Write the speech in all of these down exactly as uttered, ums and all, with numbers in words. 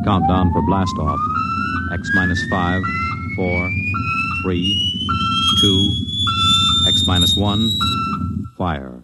countdown for blast-off. X minus five, four, three, two, X minus one, fire.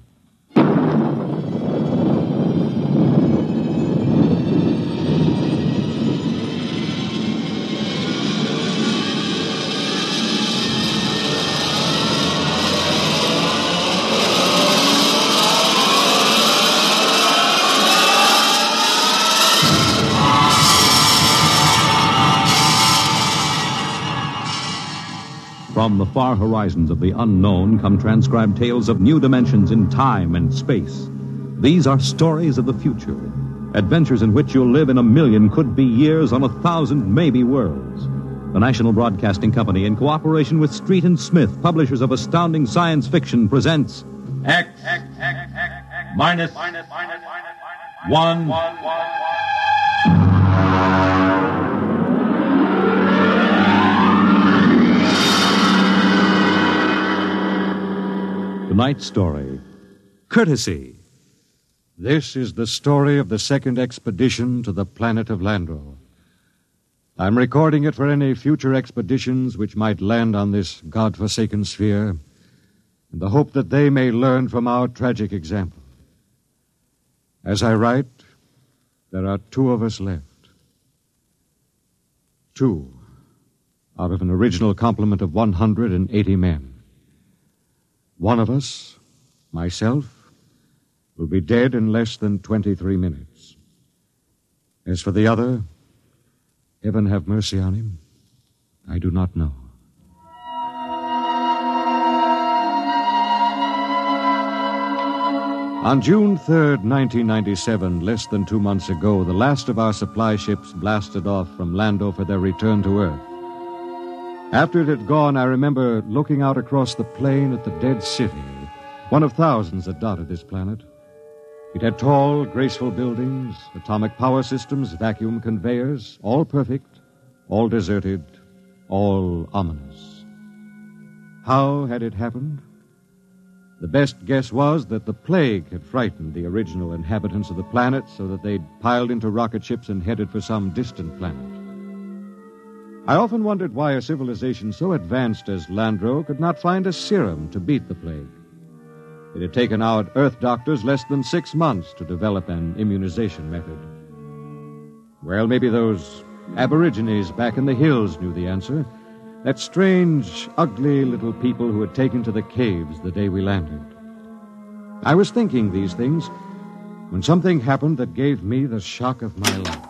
From the far horizons of the unknown come transcribed tales of new dimensions in time and space. These are stories of the future, adventures in which you'll live in a million could-be years on a thousand maybe worlds. The National Broadcasting Company, in cooperation with Street and Smith, publishers of astounding science fiction, presents X, X, X, X, X minus, minus, minus, one, one, one. Tonight's story, Courtesy. This is the story of the second expedition to the planet of Landro. I'm recording it for any future expeditions which might land on this God-forsaken sphere, in the hope that they may learn from our tragic example. As I write, there are two of us left. Two out of an original complement of one hundred eighty men. One of us, myself, will be dead in less than twenty-three minutes. As for the other, heaven have mercy on him, I do not know. On June third, nineteen ninety-seven, less than two months ago, the last of our supply ships blasted off from Lando for their return to Earth. After it had gone, I remember looking out across the plain at the dead city, one of thousands that dotted this planet. It had tall, graceful buildings, atomic power systems, vacuum conveyors, all perfect, all deserted, all ominous. How had it happened? The best guess was that the plague had frightened the original inhabitants of the planet so that they'd piled into rocket ships and headed for some distant planet. I often wondered why a civilization so advanced as Landro could not find a serum to beat the plague. It had taken our Earth doctors less than six months to develop an immunization method. Well, maybe those aborigines back in the hills knew the answer. That strange, ugly little people who had taken to the caves the day we landed. I was thinking these things when something happened that gave me the shock of my life.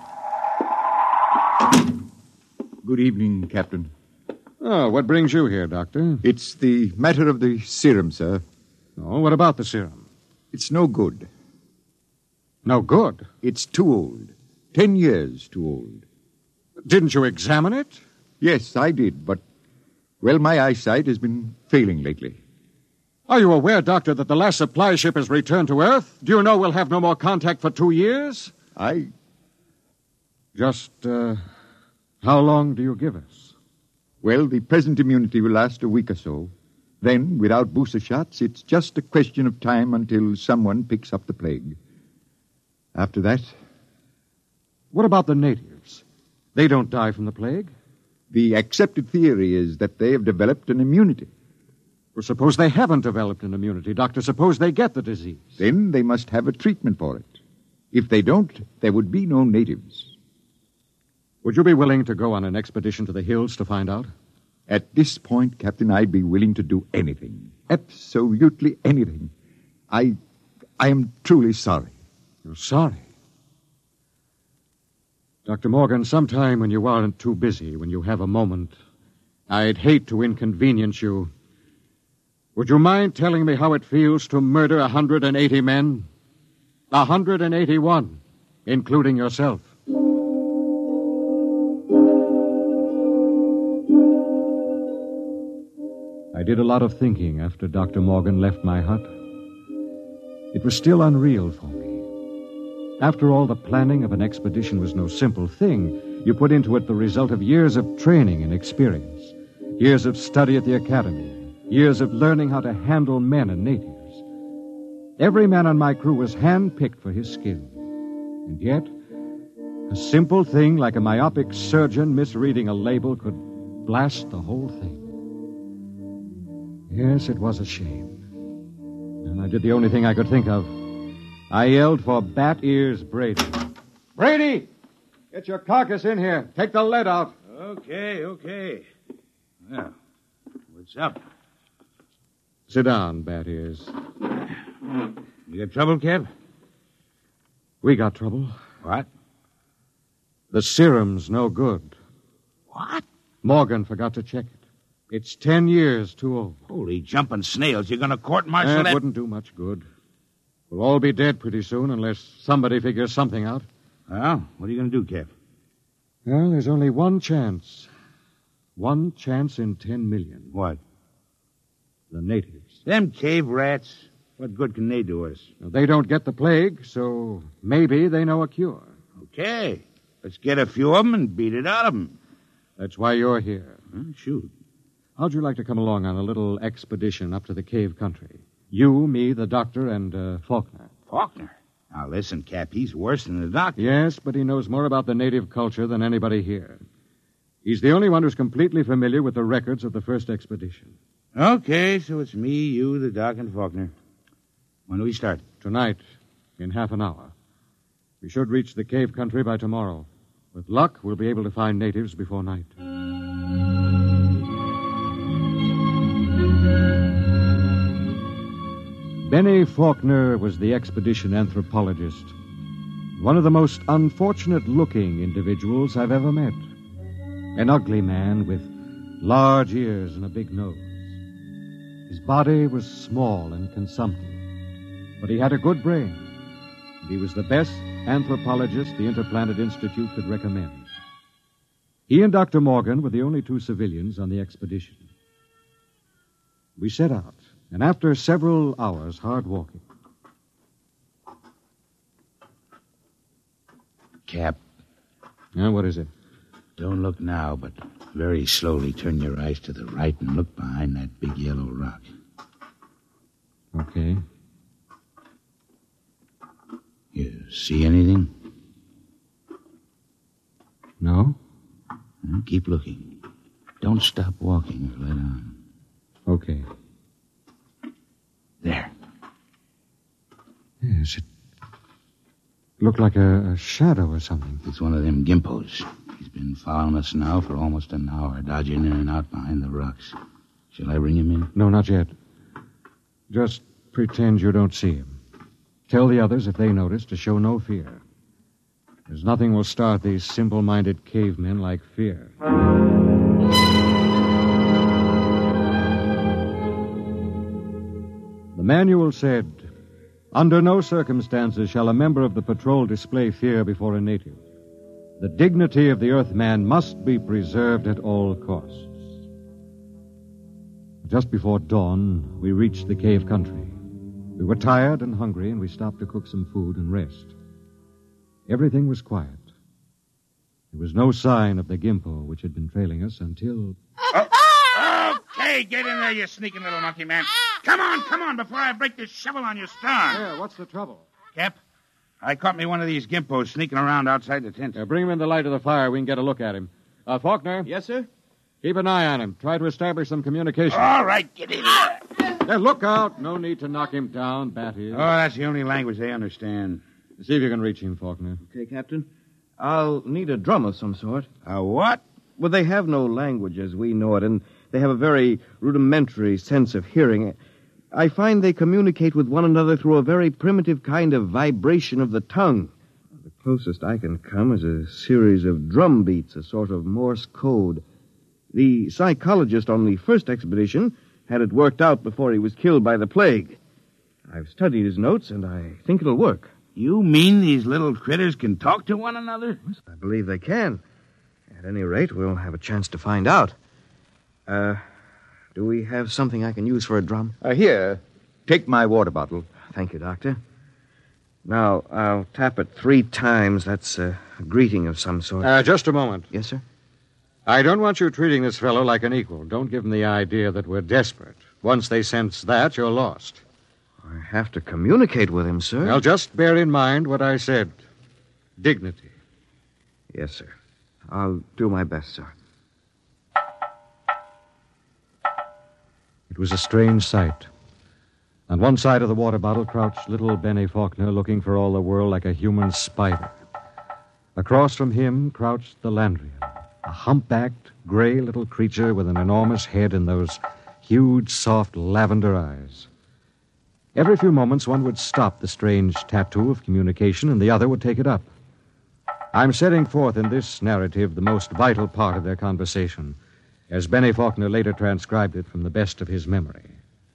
Good evening, Captain. Oh, what brings you here, Doctor? It's the matter of the serum, sir. Oh, what about the serum? It's no good. No good? It's too old. Ten years too old. Didn't you examine it? Yes, I did, but, well, my eyesight has been failing lately. Are you aware, Doctor, that the last supply ship has returned to Earth? Do you know we'll have no more contact for two years? I... Just, uh... how long do you give us? Well, the present immunity will last a week or so. Then, without booster shots, it's just a question of time until someone picks up the plague. After that... What about the natives? They don't die from the plague? The accepted theory is that they have developed an immunity. Well, suppose they haven't developed an immunity, Doctor. Suppose they get the disease. Then they must have a treatment for it. If they don't, there would be no natives. Would you be willing to go on an expedition to the hills to find out? At this point, Captain, I'd be willing to do anything. Absolutely anything. I... I am truly sorry. You're sorry? Doctor Morgan, sometime when you aren't too busy, when you have a moment, I'd hate to inconvenience you. Would you mind telling me how it feels to murder one hundred eighty men? one hundred eighty-one, including yourself. I did a lot of thinking after Doctor Morgan left my hut. It was still unreal for me. After all, the planning of an expedition was no simple thing. You put into it the result of years of training and experience, years of study at the academy, years of learning how to handle men and natives. Every man on my crew was hand-picked for his skill. And yet, A simple thing like a myopic surgeon misreading a label could blast the whole thing. Yes, it was a shame. And I did the only thing I could think of. I yelled for Bat Ears Brady. Brady! Get your carcass in here. Take the lead out. Okay, okay. Well, what's up? Sit down, Bat Ears. You got trouble, Cap? We got trouble. What? The serum's no good. What? Morgan forgot to check it. It's ten years too old. Holy jumping snails. You're going to court-martial That that? wouldn't do much good. We'll all be dead pretty soon unless somebody figures something out. Well, what are you going to do, Cap? Well, there's only one chance. One chance in ten million. What? The natives. Them cave rats. What good can they do us? Now, they don't get the plague, so maybe they know a cure. Okay. Let's get a few of them and beat it out of them. That's why you're here. Huh, shoot. How'd you like to come along on a little expedition up to the cave country? You, me, the doctor, and uh, Faulkner. Faulkner? Now, listen, Cap, he's worse than the doctor. Yes, but he knows more about the native culture than anybody here. He's the only one who's completely familiar with the records of the first expedition. Okay, so it's me, you, the doc, and Faulkner. When do we start? Tonight, in half an hour. We should reach the cave country by tomorrow. With luck, we'll be able to find natives before night. Benny Faulkner was the expedition anthropologist. One of the most unfortunate-looking individuals I've ever met. An ugly man with large ears and a big nose. His body was small and consumptive, but he had a good brain, and he was the best anthropologist the Interplanet Institute could recommend. He and Doctor Morgan were the only two civilians on the expedition. We set out, and after several hours hard walking... Cap. Now, what is it? Don't look now, but very slowly turn your eyes to the right and look behind that big yellow rock. Okay. You see anything? No? Well, keep looking. Don't stop walking or let on. Okay. There. Yes, it looked like a, a shadow or something. It's one of them gimpos. He's been following us now for almost an hour, dodging in and out behind the rocks. Shall I bring him in? No, not yet. Just pretend you don't see him. Tell the others if they notice to show no fear. There's nothing will start these simple-minded cavemen like fear. The manual said, under no circumstances shall a member of the patrol display fear before a native. The dignity of the Earthman must be preserved at all costs. Just before dawn, we reached the cave country. We were tired and hungry, and we stopped to cook some food and rest. Everything was quiet. There was no sign of the Gimpo, which had been trailing us until... Oh, okay, get in there, you sneaking little monkey man. Come on, come on, before I break this shovel on your stern. Yeah, what's the trouble? Cap, I caught me one of these gimpos sneaking around outside the tent. Uh, bring him in the light of the fire. We can get a look at him. Uh, Faulkner? Yes, sir? Keep an eye on him. Try to establish some communication. All right, get in there. Yeah, look out. No need to knock him down, Bat Ears. Oh, that's the only language they understand. See if you can reach him, Faulkner. Okay, Captain. I'll need a drum of some sort. A what? Well, they have no language as we know it, and they have a very rudimentary sense of hearing. I find they communicate with one another through a very primitive kind of vibration of the tongue. The closest I can come is a series of drum beats, a sort of Morse code. The psychologist on the first expedition had it worked out before he was killed by the plague. I've studied his notes, and I think it'll work. You mean these little critters can talk to one another? I believe they can. At any rate, we'll have a chance to find out. Uh, do we have something I can use for a drum? Uh, here, take my water bottle. Thank you, Doctor. Now, I'll tap it three times. That's a greeting of some sort. Uh, just a moment. Yes, sir? I don't want you treating this fellow like an equal. Don't give him the idea that we're desperate. Once they sense that, you're lost. I have to communicate with him, sir. Well, just bear in mind what I said. Dignity. Yes, sir. I'll do my best, sir. It was a strange sight. On one side of the water bottle crouched little Benny Faulkner, looking for all the world like a human spider. Across from him crouched the Landrian, a humpbacked, gray little creature with an enormous head and those huge, soft lavender eyes. Every few moments, one would stop the strange tattoo of communication, and the other would take it up. I'm setting forth in this narrative the most vital part of their conversation, as Benny Faulkner later transcribed it from the best of his memory.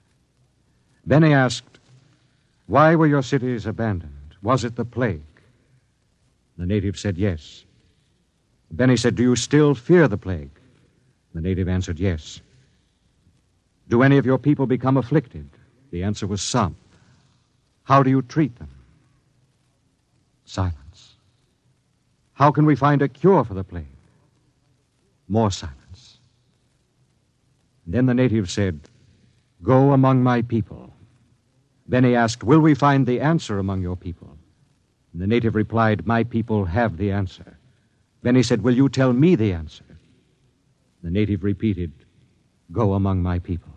Benny asked, "Why were your cities abandoned? Was it the plague?" The native said yes. Benny said, "Do you still fear the plague?" The native answered yes. "Do any of your people become afflicted?" The answer was some. "How do you treat them?" Silence. "How can we find a cure for the plague?" More silence. Then the native said, "Go among my people." Benny asked, "Will we find the answer among your people?" And the native replied, "My people have the answer." Benny said, "Will you tell me the answer?" The native repeated, "Go among my people."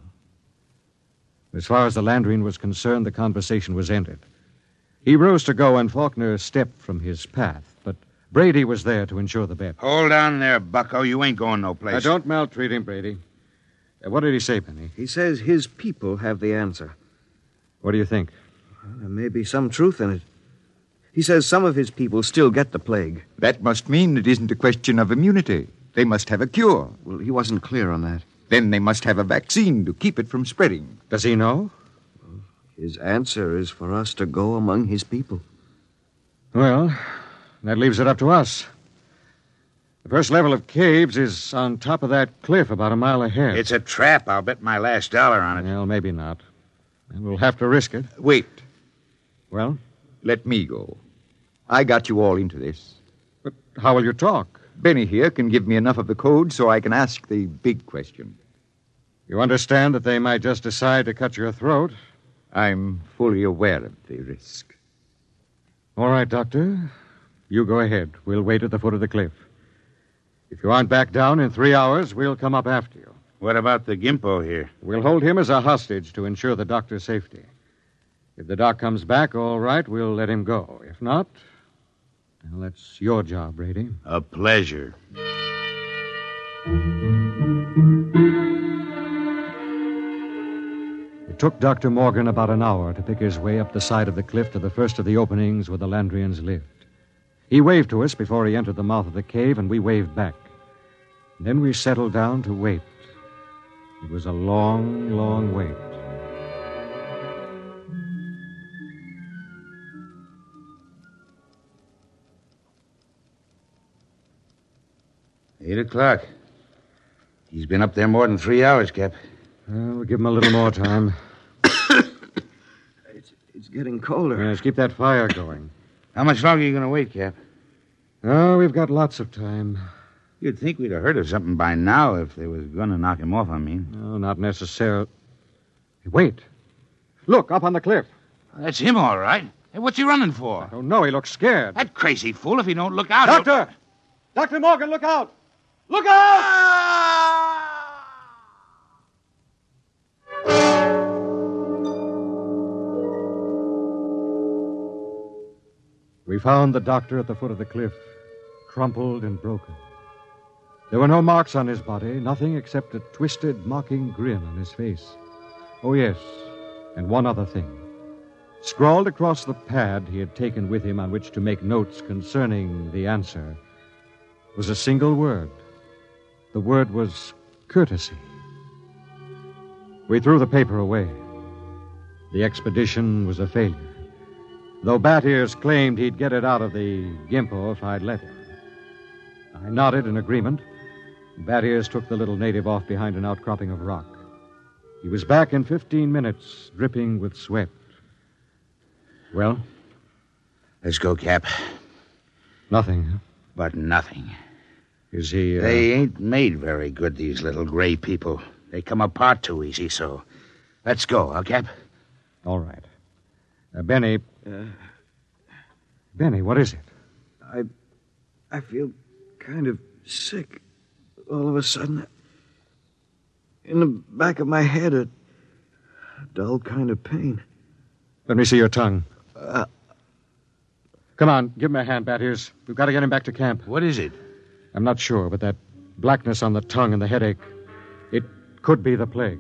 As far as the Landrian was concerned, the conversation was ended. He rose to go, and Faulkner stepped from his path, but Brady was there to ensure the bet. Hold on there, bucko. You ain't going no place. Now, don't maltreat him, Brady. Uh, what did he say, Benny? He says his people have the answer. What do you think? Well, there may be some truth in it. He says some of his people still get the plague. That must mean it isn't a question of immunity. They must have a cure. Well, he wasn't clear on that. Then they must have a vaccine to keep it from spreading. Does he know? His answer is for us to go among his people. Well, that leaves it up to us. The first level of caves is on top of that cliff about a mile ahead. It's a trap. I'll bet my last dollar on it. Well, maybe not. And we'll have to risk it. Wait. Well? Let me go. I got you all into this. But how will you talk? Benny here can give me enough of the code so I can ask the big question. You understand that they might just decide to cut your throat? I'm fully aware of the risk. All right, Doctor. You go ahead. We'll wait at the foot of the cliff. If you aren't back down in three hours, we'll come up after you. What about the Gimpo here? We'll hold him as a hostage to ensure the doctor's safety. If the doc comes back, all right, we'll let him go. If not, well, that's your job, Brady. A pleasure. It took Doctor Morgan about an hour to pick his way up the side of the cliff to the first of the openings where the Landrians lived. He waved to us before he entered the mouth of the cave, and we waved back. Then we settled down to wait. It was a long, long wait. Eight o'clock. He's been up there more than three hours, Cap. Well, we'll give him a little more time. It's, it's getting colder. Yes, keep that fire going. How much longer are you going to wait, Cap? Oh, we've got lots of time. You'd think we'd have heard of something by now if they was going to knock him off, I mean. No, not necessarily. Wait. Look, up on the cliff. That's him, all right. Hey, what's he running for? I don't know. He looks scared. That crazy fool, if he don't look out... Doctor! he'll- Doctor Morgan, look out! Look out! We found the doctor at the foot of the cliff, crumpled and broken. There were no marks on his body, nothing except a twisted, mocking grin on his face. Oh, yes, and one other thing. Scrawled across the pad he had taken with him on which to make notes concerning the answer was a single word. The word was courtesy. We threw the paper away. The expedition was a failure, though Bat Ears claimed he'd get it out of the Gimpo if I'd let him. I nodded in agreement. Bat Ears took the little native off behind an outcropping of rock. He was back in fifteen minutes, dripping with sweat. Well? Let's go, Cap. Nothing, huh? But nothing. Is he... Uh... They ain't made very good, these little gray people. They come apart too easy, so... Let's go, huh, Cap? All right. Uh, Benny... Uh, Benny, what is it? I... I feel kind of sick. All of a sudden, in the back of my head, a, a dull kind of pain. Let me see your tongue. Uh, Come on, give him a hand, Bat Ears. We've got to get him back to camp. What is it? I'm not sure, but that blackness on the tongue and the headache, it could be the plague.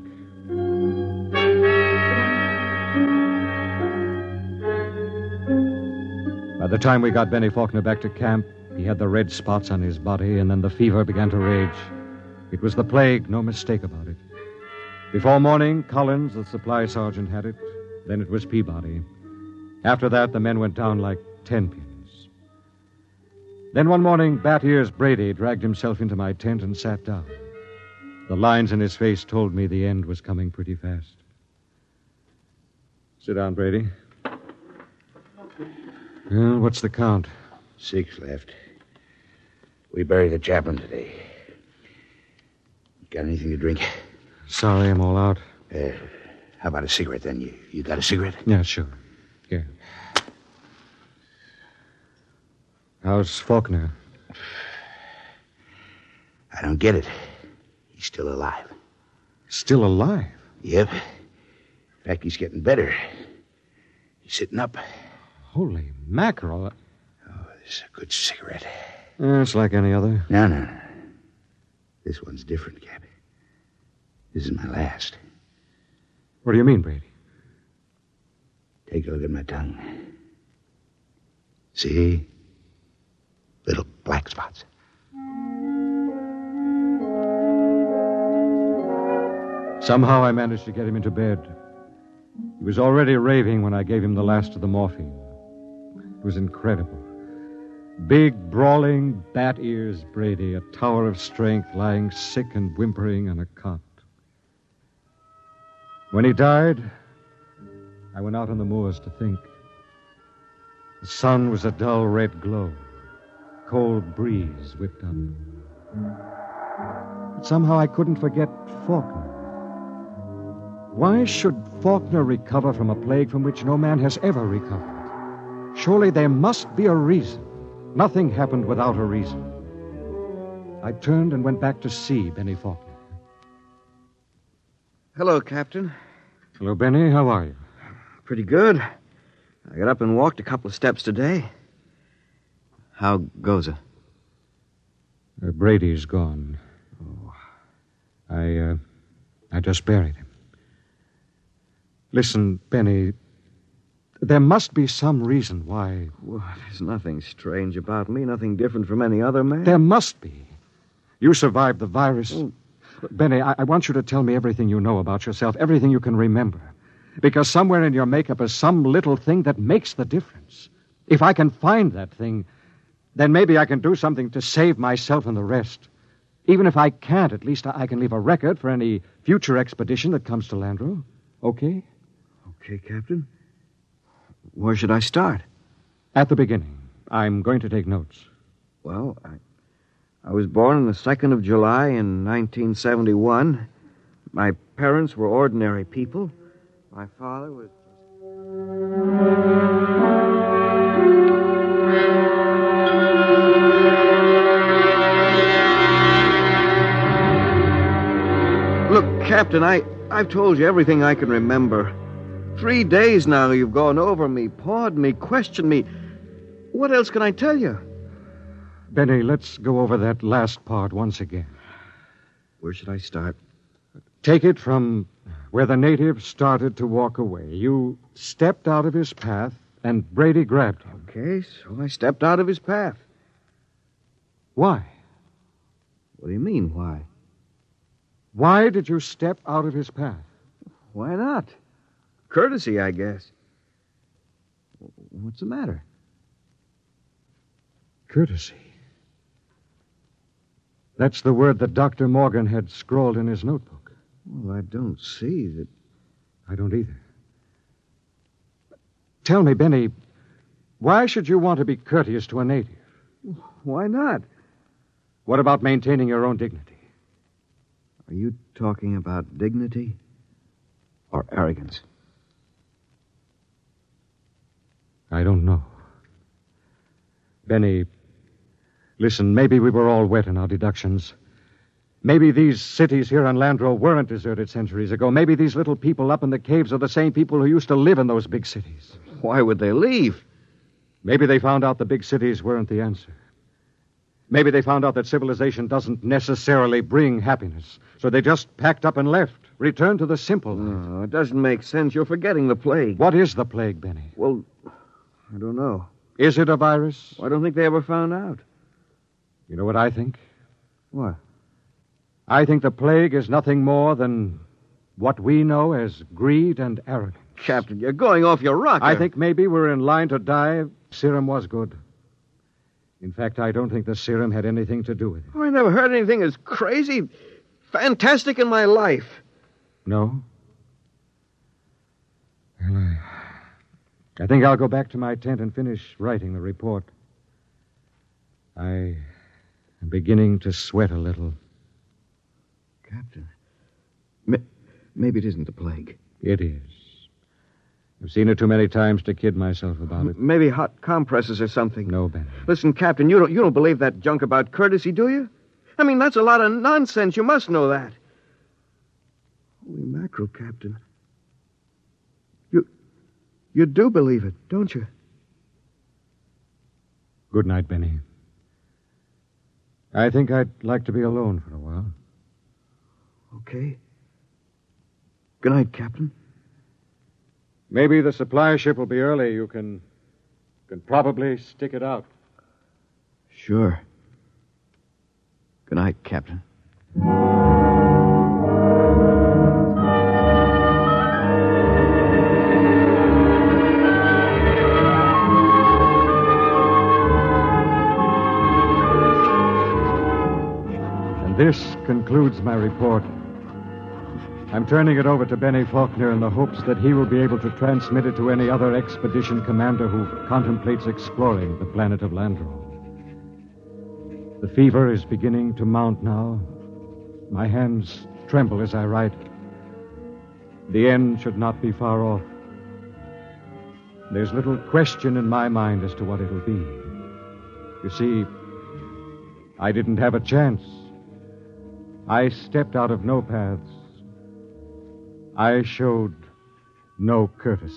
By the time we got Benny Faulkner back to camp, he had the red spots on his body, and then the fever began to rage. It was the plague, no mistake about it. Before morning, Collins, the supply sergeant, had it. Then it was Peabody. After that, the men went down like ten pins. Then one morning, Bat Ears Brady dragged himself into my tent and sat down. The lines in his face told me the end was coming pretty fast. Sit down, Brady. Well, what's the count? Six left. We buried the chaplain today. Got anything to drink? Sorry, I'm all out. Uh, how about a cigarette, then? You, you got a cigarette? Yeah, sure. Here. How's Faulkner? I don't get it. He's still alive. Still alive? Yep. In fact, he's getting better. He's sitting up. Holy mackerel. Oh, this is a good cigarette. Uh, it's like any other. No, no, no. This one's different, Cap. This is my last. What do you mean, Brady? Take a look at my tongue. See? Little black spots. Somehow I managed to get him into bed. He was already raving when I gave him the last of the morphine. It was incredible. Big, brawling, Bat Ears Brady, a tower of strength, lying sick and whimpering on a cot. When he died, I went out on the moors to think. The sun was a dull red glow. Cold breeze whipped up. But somehow I couldn't forget Faulkner. Why should Faulkner recover from a plague from which no man has ever recovered? Surely there must be a reason. Nothing happened without a reason. I turned and went back to see Benny Faulkner. Hello, Captain. Hello, Benny. How are you? Pretty good. I got up and walked a couple of steps today. How goes it? Uh, Brady's gone. Oh. I, uh, I just buried him. Listen, Benny, there must be some reason why... Well, there's nothing strange about me, nothing different from any other man. There must be. You survived the virus. Oh. Benny, I, I want you to tell me everything you know about yourself, everything you can remember. Because somewhere in your makeup is some little thing that makes the difference. If I can find that thing, then maybe I can do something to save myself and the rest. Even if I can't, at least I can leave a record for any future expedition that comes to Landro. Okay? Okay, Captain. Where should I start? At the beginning. I'm going to take notes. Well, I, I was born on the second of July in nineteen seventy-one. My parents were ordinary people. My father was... Look, Captain, I, I've told you everything I can remember. Three days now you've gone over me, pawed me, questioned me. What else can I tell you? Benny, let's go over that last part once again. Where should I start? Take it from where the native started to walk away. You stepped out of his path, and Brady grabbed him. Okay, so I stepped out of his path. Why? What do you mean, why? Why did you step out of his path? Why not? Courtesy, I guess. What's the matter? Courtesy. That's the word that Doctor Morgan had scrawled in his notebook. Well, I don't see that... I don't either. Tell me, Benny, why should you want to be courteous to a native? Why not? What about maintaining your own dignity? Are you talking about dignity or arrogance? I don't know. Benny, Listen, maybe we were all wet in our deductions. Maybe these cities here on Landro weren't deserted centuries ago. Maybe these little people up in the caves are the same people who used to live in those big cities. Why would they leave? Maybe they found out the big cities weren't the answer. Maybe they found out that civilization doesn't necessarily bring happiness. So they just packed up and left, returned to the simple life. No, it doesn't make sense. You're forgetting the plague. What is the plague, Benny? Well, I don't know. Is it a virus? I don't think they ever found out. You know what I think? What? I think the plague is nothing more than what we know as greed and arrogance. Captain, you're going off your rocker. I think maybe we're in line to die. Serum was good. In fact, I don't think the serum had anything to do with it. Oh, I never heard anything as crazy, fantastic in my life. No? Well, I, I think I'll go back to my tent and finish writing the report. I am beginning to sweat a little. Captain, may, maybe it isn't the plague. It is. I've seen it too many times to kid myself about it. Maybe hot compresses or something. No, Benny. Listen, Captain, you don't, you don't believe that junk about courtesy, do you? I mean, that's a lot of nonsense. You must know that. Holy mackerel, Captain. You, you do believe it, don't you? Good night, Benny. I think I'd like to be alone for a while. Okay. Good night, Captain. Maybe the supply ship will be early. You can, can probably stick it out. Sure. Good night, Captain. And this concludes my report. I'm turning it over to Benny Faulkner in the hopes that he will be able to transmit it to any other expedition commander who contemplates exploring the planet of Landro. The fever is beginning to mount now. My hands tremble as I write. The end should not be far off. There's little question in my mind as to what it'll be. You see, I didn't have a chance. I stepped out of no paths. I showed no courtesy.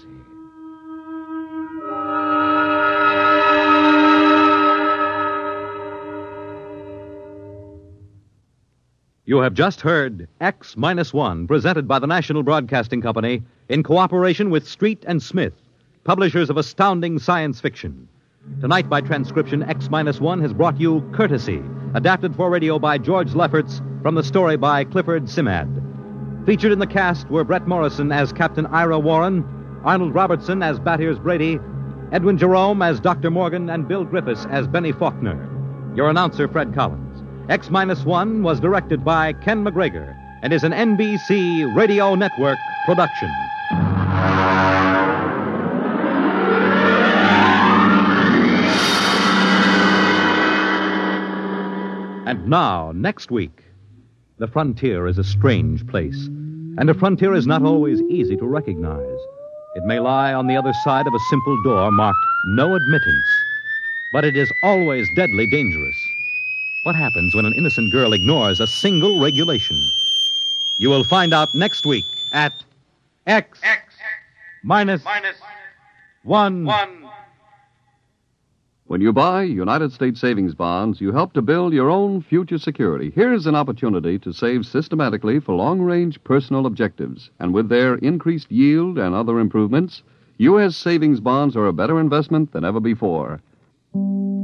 You have just heard X Minus One, presented by the National Broadcasting Company in cooperation with Street and Smith, publishers of astounding science fiction. Tonight, by transcription, X Minus One has brought you Courtesy, adapted for radio by George Lefferts from the story by Clifford Simad. Featured in the cast were Brett Morrison as Captain Ira Warren, Arnold Robertson as Battiers Brady, Edwin Jerome as Doctor Morgan, and Bill Griffiths as Benny Faulkner. Your announcer, Fred Collins. X Minus One was directed by Ken McGregor and is an N B C Radio Network production. And now, next week, the frontier is a strange place, and a frontier is not always easy to recognize. It may lie on the other side of a simple door marked No Admittance, but it is always deadly dangerous. What happens when an innocent girl ignores a single regulation? You will find out next week at X, X minus, minus one. one. When you buy United States savings bonds, you help to build your own future security. Here's an opportunity to save systematically for long-range personal objectives. And with their increased yield and other improvements, U S savings bonds are a better investment than ever before.